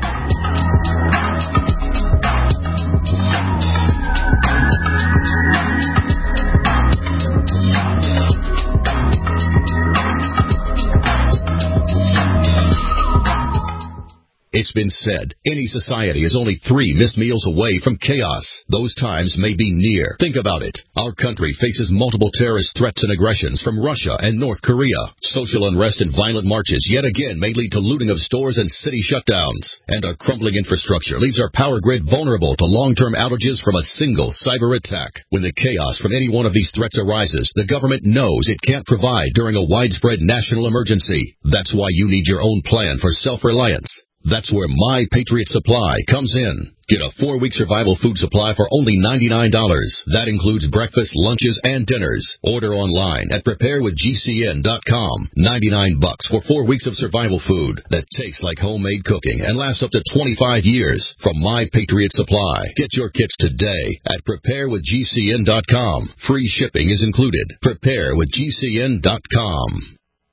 It's been said, any society is only three missed meals away from chaos. Those times may be near. Think about it. Our country faces multiple terrorist threats and aggressions from Russia and North Korea. Social unrest and violent marches yet again may lead to looting of stores and city shutdowns. And our crumbling infrastructure leaves our power grid vulnerable to long-term outages from a single cyber attack. When the chaos from any one of these threats arises, the government knows it can't provide during a widespread national emergency. That's why you need your own plan for self-reliance. That's where My Patriot Supply comes in. Get a four-week survival food supply for only ninety-nine dollars. That includes breakfast, lunches, and dinners. Order online at prepare with G C N dot com. ninety-nine bucks for four weeks of survival food that tastes like homemade cooking and lasts up to twenty-five years from My Patriot Supply. Get your kits today at prepare with G C N dot com. Free shipping is included. prepare with G C N dot com.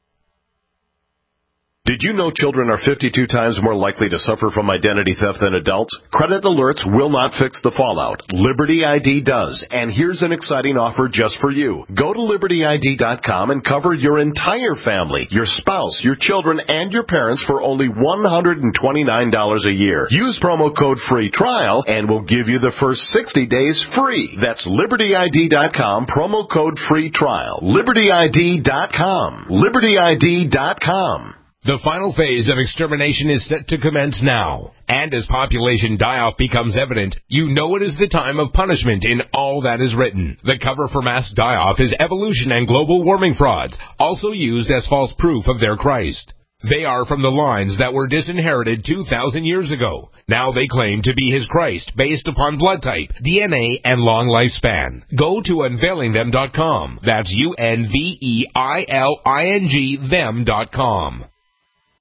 Did you know children are fifty-two times more likely to suffer from identity theft than adults? Credit alerts will not fix the fallout. Liberty I D does, and here's an exciting offer just for you. Go to liberty I D dot com and cover your entire family, your spouse, your children, and your parents for only one hundred twenty-nine dollars a year. Use promo code FREE TRIAL, and we'll give you the first sixty days free. That's liberty I D dot com, promo code FREE TRIAL. liberty I D dot com. liberty I D dot com. The final phase of extermination is set to commence now. And as population die-off becomes evident, you know it is the time of punishment in all that is written. The cover for mass die-off is evolution and global warming frauds, also used as false proof of their Christ. They are from the lines that were disinherited two thousand years ago. Now they claim to be his Christ based upon blood type, D N A, and long lifespan. Go to unveiling them dot com. That's U N V E I L I N G them dot com.